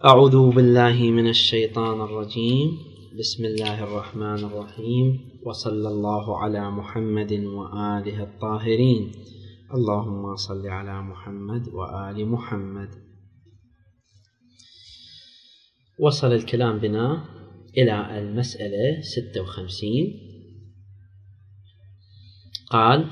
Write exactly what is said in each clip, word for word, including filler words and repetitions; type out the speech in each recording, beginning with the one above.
أعوذ بالله من الشيطان الرجيم. بسم الله الرحمن الرحيم، وصلى الله على محمد وآله الطاهرين. اللهم صل على محمد وآل محمد. وصل الكلام بنا إلى المسألة ستة وخمسين. قال: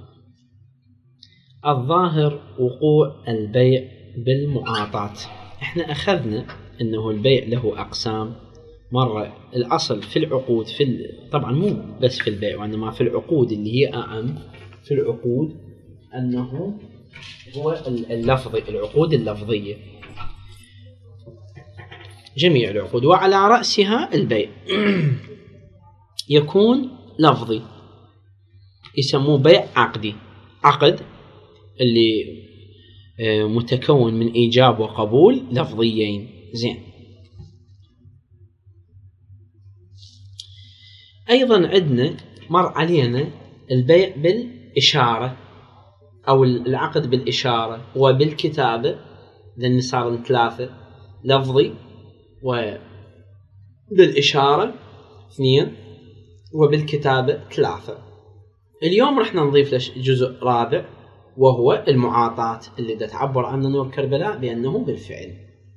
الظاهر وقوع البيع بالمعاطاة. احنا أخذنا أنه البيع له أقسام. مرة الأصل في العقود في ال... طبعا مو بس في البيع وإنما في العقود اللي هي أعم في العقود أنه هو اللفظي، العقود اللفظية، جميع العقود وعلى رأسها البيع يكون لفظي، يسموه بيع عقدي. عقد اللي متكون من إيجاب وقبول لفظيين. زين. أيضا عندنا مر علينا البيع بالإشارة أو العقد بالإشارة وبالكتابة، لأن صار ثلاثة: لفظي وبالإشارة اثنين وبالكتابة ثلاثة. اليوم رح نضيف له جزء رابع وهو المعاطاة، اللي دا تعبر عنه نور كربلاء بأنه بالفعل.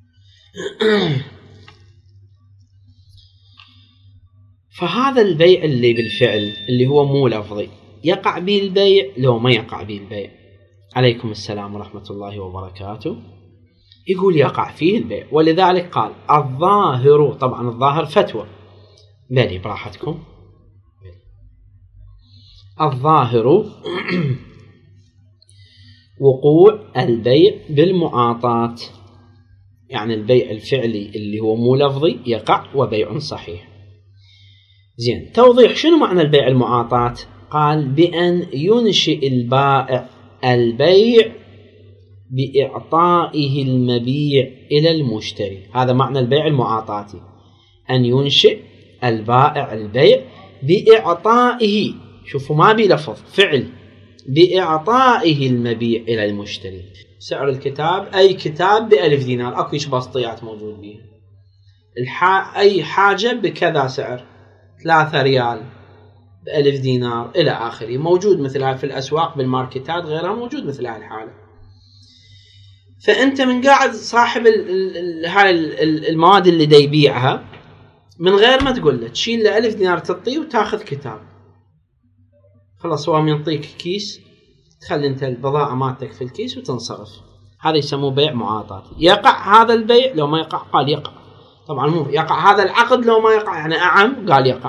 فهذا البيع اللي بالفعل اللي هو مو لفظي يقع به البيع لو ما يقع به البيع. عليكم السلام ورحمة الله وبركاته. يقول يقع فيه البيع، ولذلك قال الظاهر. طبعا الظاهر فتوى، بلي براحتكم. الظاهر وقوع البيع بالمعاطاة، يعني البيع الفعلي اللي هو مو لفظي يقع وبيع صحيح. زين. توضيح شنو معنى البيع المعاطاة؟ قال بأن ينشئ البائع البيع بإعطائه المبيع إلى المشتري. هذا معنى البيع المعاطاتي، أن ينشئ البائع البيع بإعطائه، شوفوا ما بلفظ، فعل، بإعطائه المبيع إلى المشتري. سعر الكتاب أي كتاب بألف دينار، أكو إيش بسطيات موجود بيه. الح... أي حاجة بكذا سعر، ثلاثة ريال بألف دينار إلى آخره، موجود مثلها في الأسواق بالماركتات غيرها، موجود مثل هاي الحالة. فأنت من قاعد صاحب ال... ال... هاي ال... المواد اللي دا يبيعها، من غير ما تقول له تشيل له ألف دينار تعطيه وتاخذ كتاب، خلاص هو يعطيك كيس، تخلي انت البضاعة مالتك في الكيس وتنصرف. هذا يسموه بيع معاطاة. يقع هذا البيع لو ما يقع؟ قال يقع. طبعا مو يقع هذا العقد لو ما يقع، يعني أعم، قال يقع.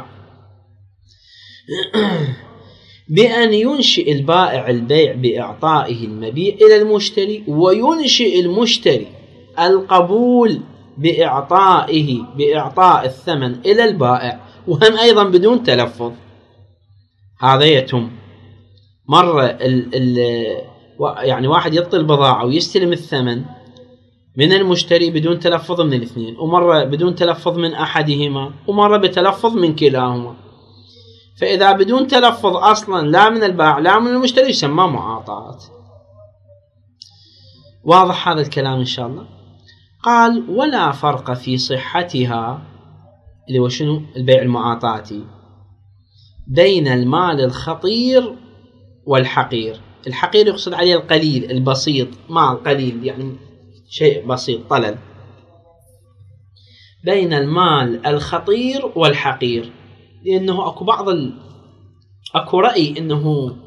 بأن ينشئ البائع البيع بإعطائه المبيع إلى المشتري، وينشئ المشتري القبول بإعطائه بإعطاء الثمن إلى البائع، وهم أيضا بدون تلفظ. هذا يتم مرة ال ال يعني واحد يعطي البضاعة ويستلم الثمن من المشتري بدون تلفظ من الاثنين، ومرة بدون تلفظ من أحدهما، ومرة بتلفظ من كلاهما. فإذا بدون تلفظ أصلا لا من البائع لا من المشتري يسمى معاطاة. واضح هذا الكلام إن شاء الله؟ قال ولا فرق في صحتها، اللي هو شنو البيع المعاطاتي، بين المال الخطير والحقير. الحقير يقصد عليه القليل البسيط، مال قليل يعني شيء بسيط طلل. بين المال الخطير والحقير، لأنه أكو بعض ال... أكو رأي أنه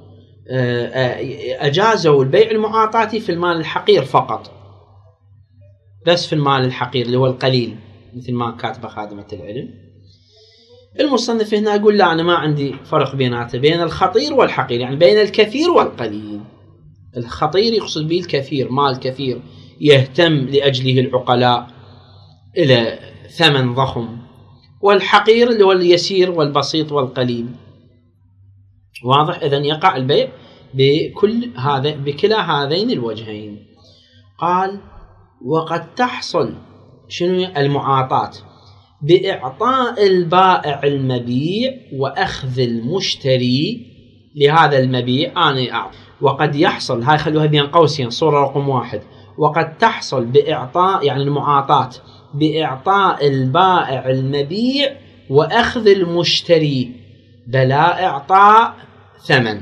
أجازوا البيع المعاطاتي في المال الحقير فقط، بس في المال الحقير اللي هو القليل، مثل ما كاتبه خادمة العلم. المصنف هنا يقول لا، أنا ما عندي فرق بيناته، بين الخطير والحقير، يعني بين الكثير والقليل. الخطير يقصد به الكثير، مال كثير يهتم لأجله العقلاء إلى ثمن ضخم، والحقير اللي هو اليسير والبسيط والقليل. واضح؟ إذن يقع البيع بكل هذا بكلا هذين الوجهين. قال وقد تحصل شنو المعاطاة بإعطاء البائع المبيع وأخذ المشتري لهذا المبيع. أنا أعطي. وقد يحصل، هاي خلوها بين قوسين صورة رقم واحد، وقد تحصل بإعطاء يعني المعاطاة بإعطاء البائع المبيع وأخذ المشتري بلا إعطاء ثمن،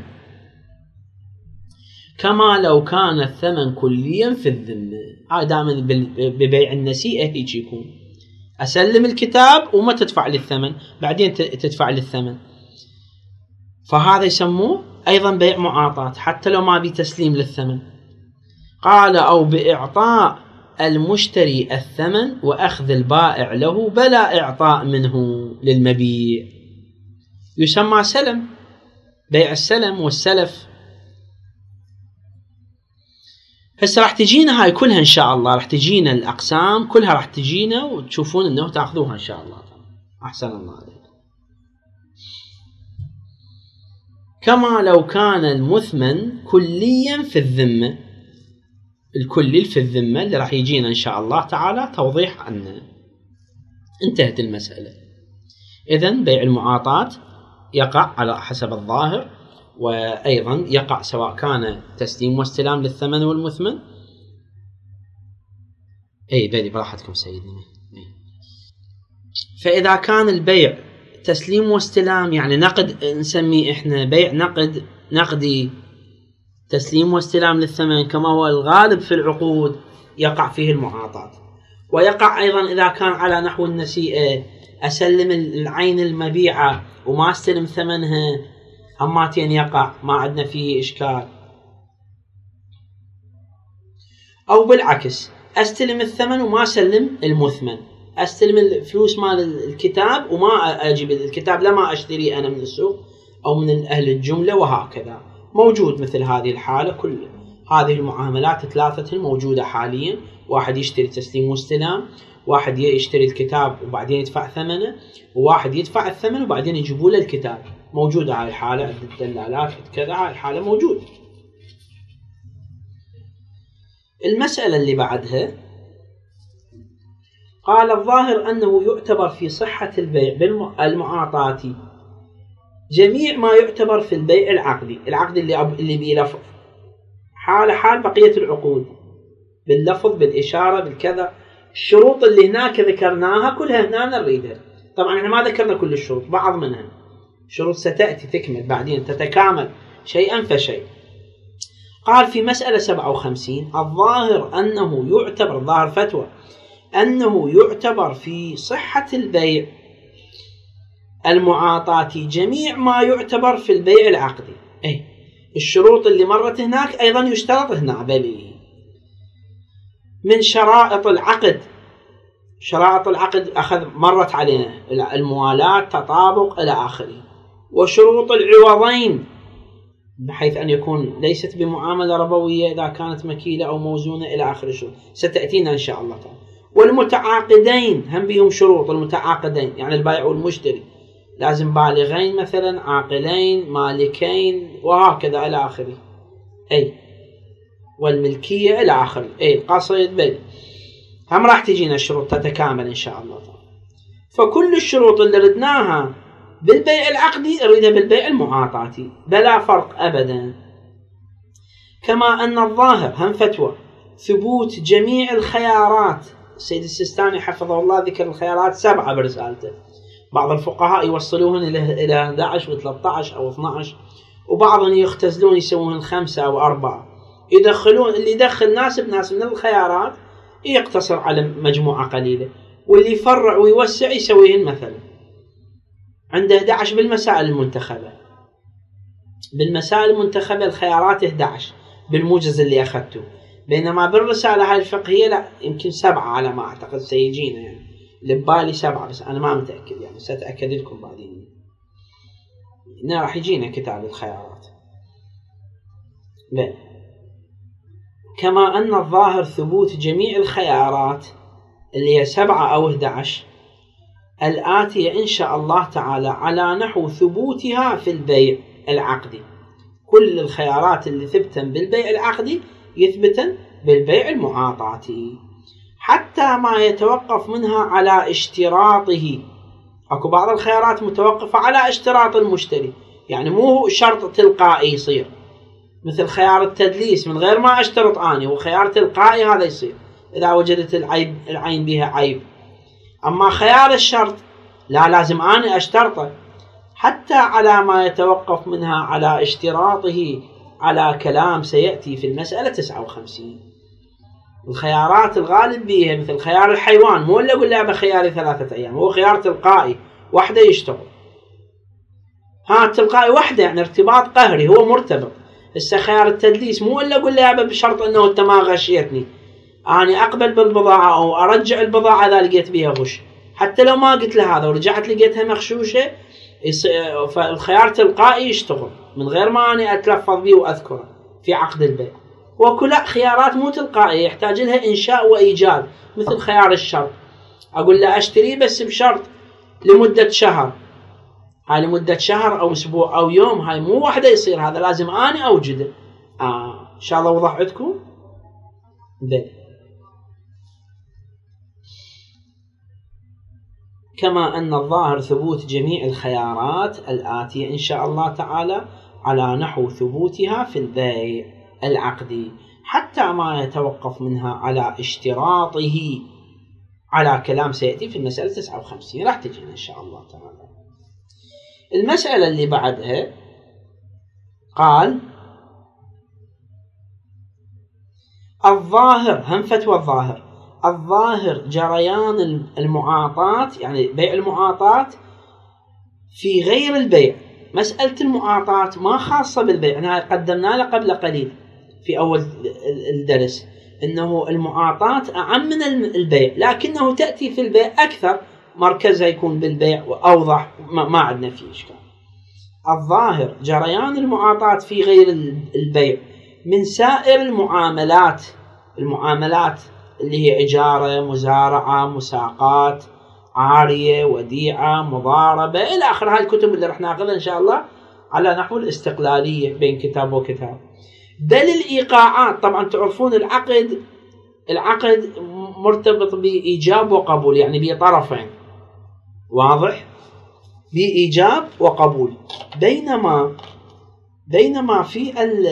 كما لو كان الثمن كليا في الذمة. هذا دائما ببيع النسيئة هيك يكون، أسلم الكتاب وما تدفع لي الثمن، بعدين تدفع لي الثمن، فهذا يسموه أيضا بيع معاطات حتى لو ما بي تسليم للثمن. قال أو بإعطاء المشتري الثمن وأخذ البائع له بلا إعطاء منه للمبيع، يسمى سلم، بيع السلم والسلف. هسه راح تجينا هاي كلها إن شاء الله، راح تجينا الأقسام كلها، راح تجينا وتشوفون أنه تأخذوها إن شاء الله. أحسن الله عليك. كما لو كان المثمن كليا في الذمة، الكلي في الذمة اللي راح يجينا إن شاء الله تعالى توضيح عنه. انتهت المسألة. إذن بيع المعاطات يقع على حسب الظاهر، وأيضا يقع سواء كان تسليم واستلام للثمن والمثمن. أي بلي براحتكم سيدنا. فإذا كان البيع تسليم واستلام، يعني نقد، نسميه إحنا بيع نقد نقدي، تسليم واستلام للثمن كما هو الغالب في العقود، يقع فيه المعاطات. ويقع أيضا إذا كان على نحو النسيئة، أسلم العين المبيعة وما استلم ثمنها، هماتين يقع، ما عندنا فيه إشكال. أو بالعكس، أستلم الثمن وما أسلم المثمن، أستلم الفلوس مال الكتاب وما أجيب الكتاب، لما أشتري أنا من السوق أو من أهل الجملة، وهكذا. موجود مثل هذه الحالة. كل هذه المعاملات ثلاثة موجودة حاليا، واحد يشتري تسليم واستلام، واحد يشتري الكتاب وبعدين يدفع ثمنه، وواحد يدفع الثمن وبعدين يجيبوا له الكتاب. موجودة هاي الحالة عند الدلالات كذا، هاي الحالة موجودة. المسألة اللي بعدها قال الظاهر أنه يعتبر في صحة البيع بالمعاطات جميع ما يعتبر في البيع العقدي، العقد اللي اللي بيلفظ حال حال بقية العقود، باللفظ بالإشارة بالكذا. الشروط اللي هناك ذكرناها كلها هنا نريدها. طبعا احنا ما ذكرنا كل الشروط، بعض منها شروط ستأتي تكمل بعدين، تتكامل شيئا فشيء. قال في مسألة سبعة وخمسين الظاهر أنه يعتبر، ظاهر فتوى أنه يعتبر في صحة البيع المعاطات جميع ما يعتبر في البيع العقدي. أي الشروط اللي مرت هناك أيضا يشترط هنا بلي من شرائط العقد. شرائط العقد أخذ مرت علينا الموالاة، تطابق إلى آخره. وشروط العوضين بحيث أن يكون ليست بمعاملة ربوية إذا كانت مكيلة أو موزونة إلى آخر الشروط ستأتينا إن شاء الله تعالى. والمتعاقدين هم بهم شروط، المتعاقدين يعني البائع والمشتري لازم بالغين مثلا، عاقلين، مالكين، وهكذا إلى آخره. أي والملكية إلى آخره. أي القصد بل هم راح تجينا الشروط تتكامل إن شاء الله تعالى. فكل الشروط اللي ردناها بالبيع العقدي نريدها بالبيع المعاطاتي بلا فرق أبدا. كما أن الظاهر هم فتوى ثبوت جميع الخيارات. السيد السيستاني حفظه الله ذكر الخيارات سبعة برسالته، بعض الفقهاء يوصلوهن إلى إحدى عشر وثلاثة عشر أو اثني عشر، وبعضهم يختزلون يسوون خمسة أو أربعة، يدخلون اللي يدخل ناس بناس من الخيارات يقتصر على مجموعة قليلة، واللي يفرع ويوسع يسويهن مثلا عنده إحدى عشر بالمسائل المنتخبة. بالمسائل المنتخبة الخيارات إحدى عشر بالموجز اللي أخذته، بينما بالرسالة هاي الفقهية لا يمكن سبعة على ما أعتقد سيجينا، يعني لبالي سبعة بس أنا ما متأكد، يعني سأتأكد لكم بعدين. هنا راح يجينا كتاب الخيارات. بل كما أن الظاهر ثبوت جميع الخيارات اللي هي سبعة أو إحدى عشر الآتية إن شاء الله تعالى على نحو ثبوتها في البيع العقدي. كل الخيارات اللي ثبتا بالبيع العقدي يثبتا بالبيع المعاطاتي، حتى ما يتوقف منها على اشتراطه. أكو بعض الخيارات متوقفة على اشتراط المشتري، يعني مو شرط تلقائي يصير، مثل خيار التدليس من غير ما اشترط أني، وخيار تلقائي هذا يصير إذا وجدت العيب العين بها عيب أما خيار الشرط لا، لازم أنا أشترطه حتى على ما يتوقف منها على اشتراطه على كلام سيأتي في المسألة تسعة وخمسين. الخيارات الغالب بيها مثل خيار الحيوان، مو اللي أقول له بخياري ثلاثة أيام، هو خيار تلقائي وحده يشتغل. ها تلقائي وحده يعني ارتباط قهري، هو مرتبط. هسه خيار التدليس مو إلا أقول له بشرط أنه أنت ما غشيتني، أنا أقبل بالبضاعة أو أرجع البضاعة إذا لقيت بها غش، حتى لو ما قلت له هذا ورجعت لقيتها مغشوشة، فالخيار تلقائي يشتغل من غير ما أنا أتلفظ به وأذكره في عقد البيع. وكلها خيارات مو تلقائية يحتاج لها إنشاء وإيجاد، مثل خيار الشرط أقول له أشتري بس بشرط لمدة شهر، هاي لمدة شهر أو أسبوع أو يوم، هاي مو واحدة يصير، هذا لازم أنا أوجده. آه إن شاء الله وضح عندكم. كما أن الظاهر ثبوت جميع الخيارات الآتية إن شاء الله تعالى على نحو ثبوتها في البيع العقدي حتى ما يتوقف منها على اشتراطه على كلام سيأتي في المسألة تسعة وخمسين، راح تجينا إن شاء الله تعالى. المسألة اللي بعدها قال الظاهر، هم فتوى الظاهر، الظاهر جريان المعاطات، يعني بيع المعاطات في غير البيع. مسألة المعاطات ما خاصة بالبيع، أنا قدمنا له قبل قليل في أول الدرس أنه المعاطات أعم من البيع، لكنه تأتي في البيع أكثر، مركزها يكون بالبيع وأوضح، ما عندنا فيه إشكال. الظاهر جريان المعاطات في غير البيع من سائر المعاملات، المعاملات اللي هي إجارة، مزارعة، مساقات، عارية، وديعة، مضاربة إلى آخر. هاي الكتب اللي رح ناخذها إن شاء الله على نحو الاستقلالية بين كتاب وكتاب. بل الإيقاعات، طبعا تعرفون العقد، العقد مرتبط بإيجاب وقبول، يعني بطرفين، واضح، بإيجاب وقبول. بينما بينما في ال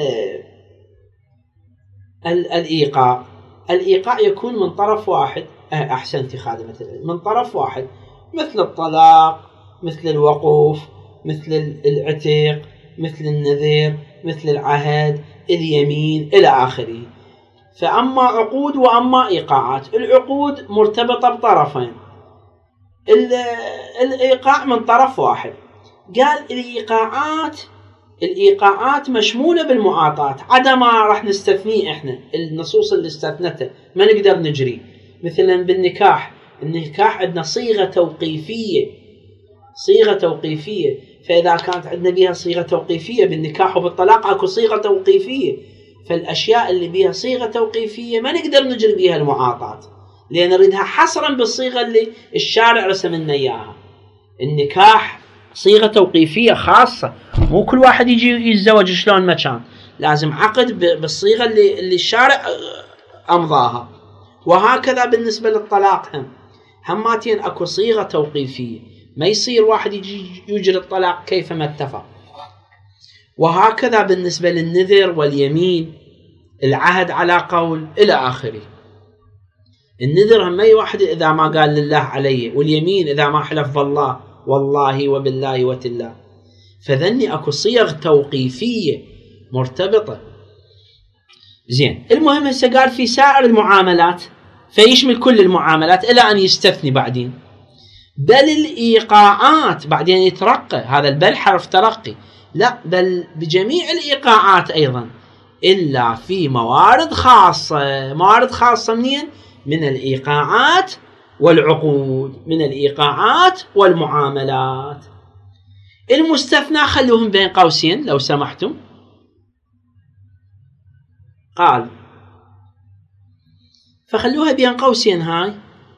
ال الإيقاع، الإيقاع يكون من طرف واحد. أحسنتي خادمة العلم، من طرف واحد، مثل الطلاق، مثل الوقوف، مثل العتق، مثل النذير، مثل العهد، اليمين إلى آخره. فأما عقود وأما إيقاعات. العقود مرتبطة بطرفين، الإيقاع من طرف واحد. قال الإيقاعات الإيقاعات مشمولة بالمعاطات، عدا ما راح نستثنيه إحنا، النصوص اللي استثنته ما نقدر نجري. مثلا بالنكاح، النكاح عندنا صيغة توقيفية، صيغة توقيفية، فإذا كانت عندنا بها صيغة توقيفية بالنكاح وبالطلاق أكو صيغة توقيفية، فالأشياء اللي بها صيغة توقيفية ما نقدر نجري بها المعاطات، لأن نريدها حصرا بالصيغة اللي الشارع رسم لنا إياها. النكاح صيغة توقيفية خاصة، مو كل واحد يجي يتزوج شلون ما كان، لازم عقد بالصيغة اللي, اللي الشارع أمضاها. وهكذا بالنسبة للطلاق، هم هماتين أكو صيغة توقيفية، ما يصير واحد يجي يجري الطلاق كيفما اتفق. وهكذا بالنسبة للنذر واليمين، العهد على قول إلى آخره. النذر هم أي واحد إذا ما قال لله علي، واليمين إذا ما حلف بالله، والله وبالله وتالله. فذني أكو صيغ توقيفية مرتبطة. زين، المهم هسه قال في سائر المعاملات، فيشمل كل المعاملات إلى أن يستثني بعدين. بل الإيقاعات، بعدين يترقى، هذا البل حرف ترقي، لا بل بجميع الإيقاعات أيضا، إلا في موارد خاصة. موارد خاصة منين؟ من الإيقاعات والعقود، من الإيقاعات والمعاملات. المستثنى خلوهم بين قوسين لو سمحتم. قال فخلوها بين قوسين هاي،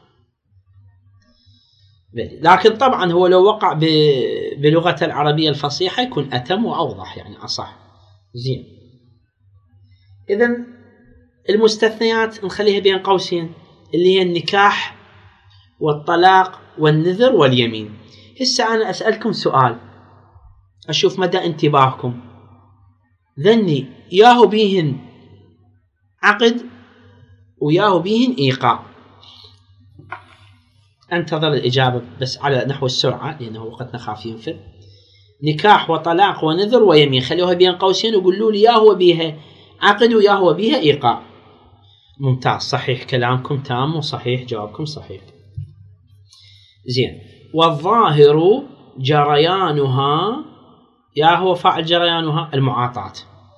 لكن طبعا هو لو وقع بلغة العربية الفصيحة يكون أتم وأوضح، يعني أصح. زين، إذن المستثنيات نخليها بين قوسين، اللي هي النكاح والطلاق والنذر واليمين. هسه أنا أسألكم سؤال أشوف مدى انتباهكم. ذني ياهو بيهن عقد وياهو بيهن إيقاع، انتظر الإجابة بس على نحو السرعة لأنه وقتنا خاف ينفذ. نكاح وطلاق ونذر ويمين، خلوها بين قوسين وقولوا لي يا هو بيها عقد ويا هو بيها إيقاع. ممتاز، صحيح كلامكم تام وصحيح جوابكم صحيح. زين. والظاهر جريانها، يا هو فاعل جريانها المعاطاة.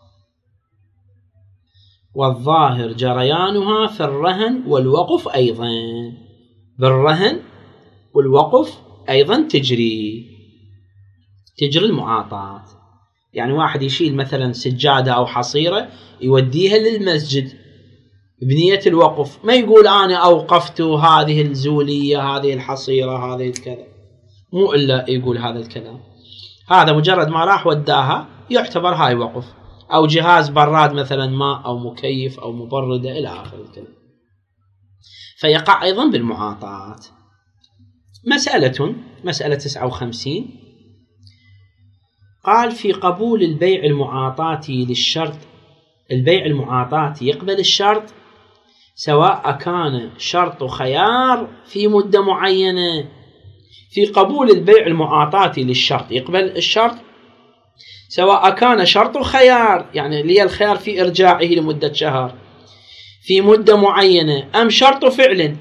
والظاهر جريانها في الرهن والوقف أيضا، بالرهن والوقف أيضا تجري تجري المعاطاة. يعني واحد يشيل مثلا سجادة أو حصيرة يوديها للمسجد بنية الوقف، ما يقول أنا أوقفت هذه الزولية هذه الحصيرة هذه الكذا، مو إلا يقول هذا الكلام. هذا مجرد ما راح وداها يعتبر هاي وقف، أو جهاز براد مثلا ماء أو مكيف أو مبردة إلى آخر الكلام، فيقع أيضا بالمعاطاة. مسألة مسألة تسعة وخمسين، قال في قبول البيع المعاطاتي للشرط، البيع المعاطاتي يقبل الشرط سواء كان شرط خيار في مدة معينة. في قبول البيع المعاطاتي للشرط يقبل الشرط سواء كان شرط خيار، يعني لي الخيار في إرجاعه لمدة شهر في مدة معينة، أم شرط فعل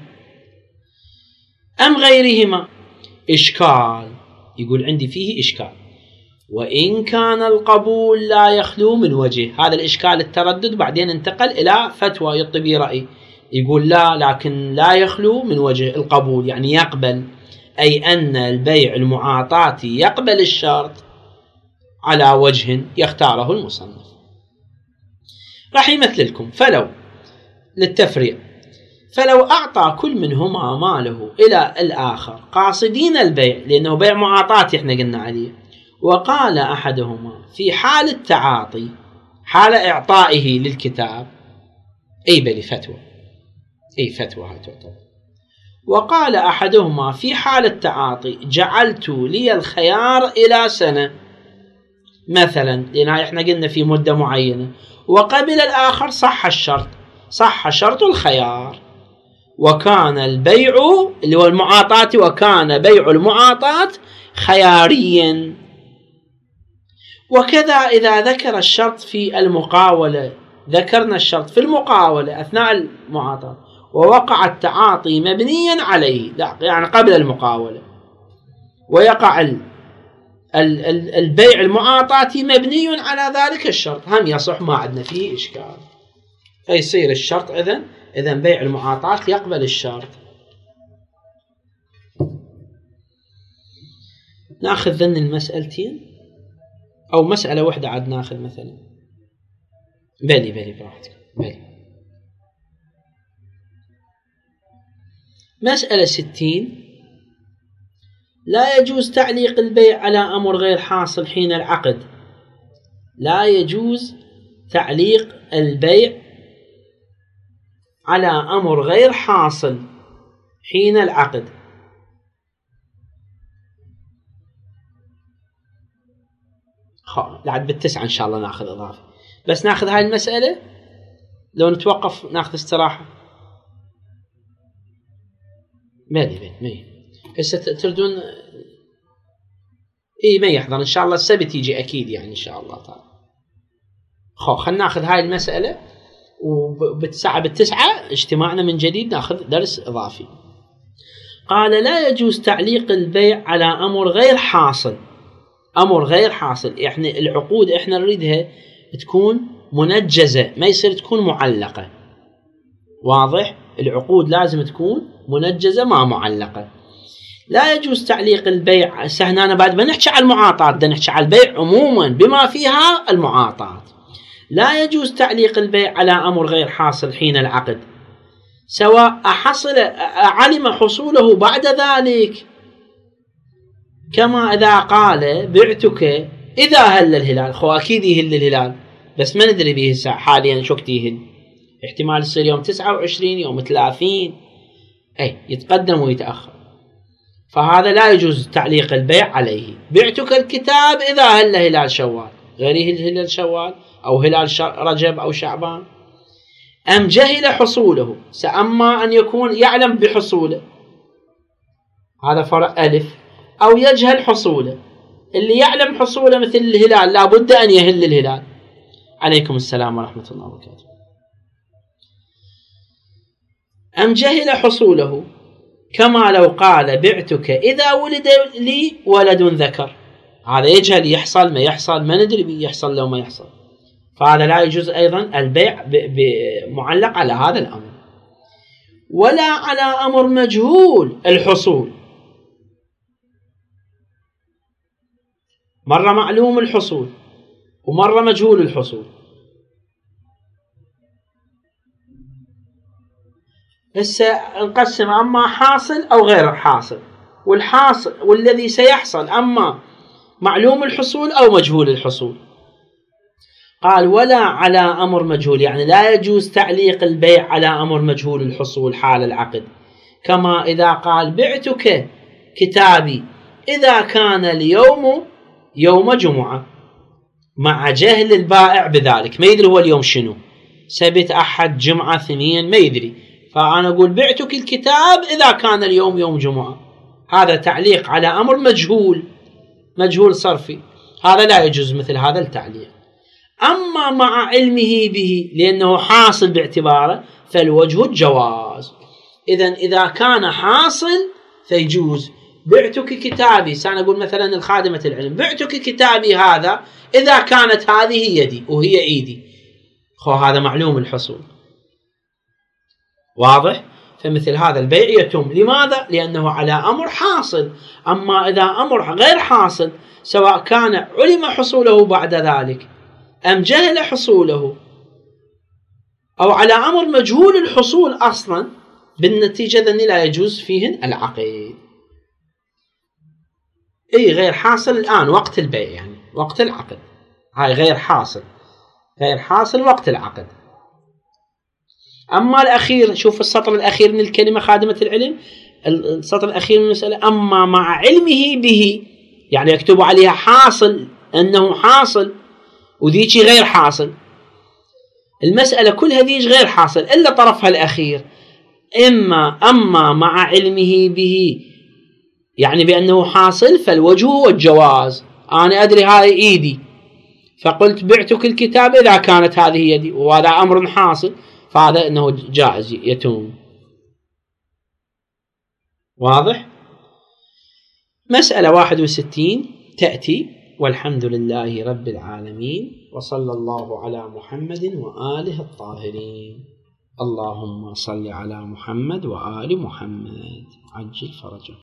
أم غيرهما. إشكال، يقول عندي فيه إشكال، وإن كان القبول لا يخلو من وجه. هذا الإشكال التردد بعدين انتقل إلى فتوى يطبي رأي، يقول لا لكن لا يخلو من وجه القبول، يعني يقبل، أي أن البيع المعاطاتي يقبل الشرط على وجه يختاره المصنف. راح يمثل لكم فلو للتفريع، فلو أعطى كل منهما ماله إلى الآخر قاصدين البيع، لأنه بيع معاطاتي احنا قلنا عليه، وقال أحدهما في حال التعاطي حال إعطائه للكتاب، أي بلي فتوى، أي فتوى هاي تعتبر، وقال أحدهما في حال التعاطي جعلت لي الخيار إلى سنة مثلا، لأن احنا قلنا في مدة معينة، وقبل الآخر صح الشرط، صح شرط الخيار، وكان البيع اللي هو المعاطاة، وكان بيع المعاطاة خياريا. وكذا إذا ذكر الشرط في المقاولة، ذكرنا الشرط في المقاولة أثناء المعاطاة ووقع التعاطي مبنيا عليه، يعني قبل المقاولة، ويقع البيع المعاطاتي مبني على ذلك الشرط، هم يصح، ما عندنا فيه إشكال. فيصير الشرط إذن إذن بيع المعاطاة يقبل الشرط. ناخذ ذن المسألتين أو مسألة واحدة عاد ناخذ مثلا. بلي بلي براحتك بلي. مسألة ستين، لا يجوز تعليق البيع على أمر غير حاصل حين العقد. لا يجوز تعليق البيع على أمر غير حاصل حين العقد. لعد بالتسعة إن شاء الله ناخذ إضافة، بس ناخذ هاي المسألة لو نتوقف ناخذ استراحة. مالي مالي مالي هسه تردون إيه ما يحضر إن شاء الله السبت يجي أكيد يعني إن شاء الله تعالى. خو خلنا ناخذ هاي المسألة وبالتسعة بالتسعة اجتماعنا من جديد ناخذ درس إضافي. قال لا يجوز تعليق البيع على أمر غير حاصل. أمر غير حاصل إحنا العقود إحنا نريدها تكون منجزة، ما يصير تكون معلقة. واضح؟ العقود لازم تكون منجزة ما معلقة. لا يجوز تعليق البيع. سهنا أنا بعد ما نحكي على المعاطاة بدنا نحكي على البيع عموما بما فيها المعاطاة. لا يجوز تعليق البيع على أمر غير حاصل حين العقد، سواء حصل علم حصوله بعد ذلك، كما إذا قال بعتك إذا هل الهلال. خو أكيد يهل الهلال بس ما ندري به حاليا شو وقت يهل، احتمال يصير يوم تسعة وعشرين يوم ثلاثين، أي يتقدم ويتأخر، فهذا لا يجوز تعليق البيع عليه. بعتك الكتاب إذا هل هلال شوال، غيره هلال شوال أو هلال رجب أو شعبان، أم جهل حصوله، سأما أن يكون يعلم بحصوله هذا فرع ألف. أو يجهل حصوله، اللي يعلم حصوله مثل الهلال لا بد أن يهل الهلال. عليكم السلام ورحمة الله وبركاته. أم جهل حصوله كما لو قال بعتك إذا ولد لي ولد ذكر، هذا يجهل يحصل ما يحصل، ما ندري بيحصل لو ما يحصل، فهذا لا يجوز أيضا البيع معلق على هذا الأمر. ولا على أمر مجهول الحصول، مرة معلوم الحصول ومرة مجهول الحصول. هسه نقسم أما حاصل أو غير حاصل، والحاصل والذي سيحصل أما معلوم الحصول أو مجهول الحصول. قال ولا على أمر مجهول، يعني لا يجوز تعليق البيع على أمر مجهول الحصول حال العقد، كما إذا قال بعتك كتابي إذا كان اليوم يوم جمعة، مع جهل البائع بذلك، ما يدري هو اليوم شنو، سبت أحد جمعة اثنين ما يدري، فأنا أقول بعتك الكتاب إذا كان اليوم يوم جمعة، هذا تعليق على أمر مجهول، مجهول صرفي، هذا لا يجوز مثل هذا التعليق. أما مع علمه به لأنه حاصل باعتباره فالوجه الجواز. إذن إذا كان حاصل فيجوز. بعتك كتابي، سنقول مثلا الخادمة العلم بعتك كتابي هذا إذا كانت هذه يدي وهي إيدي، خو هذا معلوم الحصول، واضح؟ فمثل هذا البيع يتم. لماذا؟ لأنه على أمر حاصل. أما إذا أمر غير حاصل، سواء كان علم حصوله بعد ذلك أم جهل حصوله أو على أمر مجهول الحصول أصلا، بالنتيجة ذني لا يجوز فيهن العقد. إيه غير حاصل الآن وقت البيع، يعني وقت العقد، هاي غير حاصل، غير حاصل وقت العقد. أما الأخير، شوف السطر الأخير من الكلمة خادمة العلم، السطر الأخير من المسألة أما مع علمه به، يعني يكتب عليها حاصل أنه حاصل وذيك غير حاصل، المسألة كل هذه غير حاصل إلا طرفها الأخير. إما أما مع علمه به يعني بأنه حاصل فالوجه والجواز، أنا أدري هذه إيدي فقلت بعتك الكتاب إذا كانت هذه يدي، وهذا أمر حاصل، فهذا أنه جائز يتم. واضح؟ مسألة واحد وستين تأتي. والحمد لله رب العالمين، وصلى الله على محمد وآله الطاهرين. اللهم صل على محمد وآل محمد عجل فرجه.